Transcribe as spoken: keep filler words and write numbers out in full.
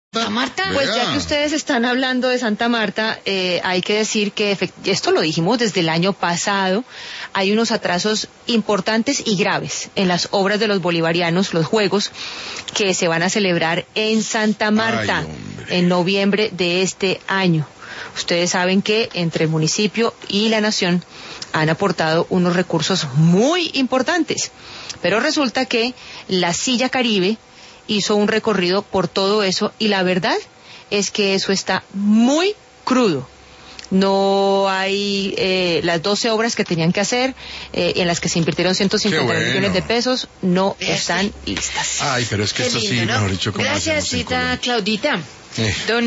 Santa Marta. Pues ya que ustedes están hablando de Santa Marta, eh, hay que decir que esto lo dijimos desde el año pasado, hay unos atrasos importantes y graves en las obras de los bolivarianos, los Juegos, que se van a celebrar en Santa Marta. Ay, en noviembre de este año. Ustedes saben que entre el municipio y la nación han aportado unos recursos muy importantes, pero resulta que la Silla Caribe hizo un recorrido por todo eso y la verdad es que eso está muy crudo. No hay eh, las doce obras que tenían que hacer, eh, en las que se invirtieron ciento cincuenta bueno. millones de pesos, no Este. están listas. Ay, pero es que Qué esto lindo, sí, ¿no? mejor dicho, ¿cómo Gracias, hacemos en Cita Colombia? Claudita. Eh. Don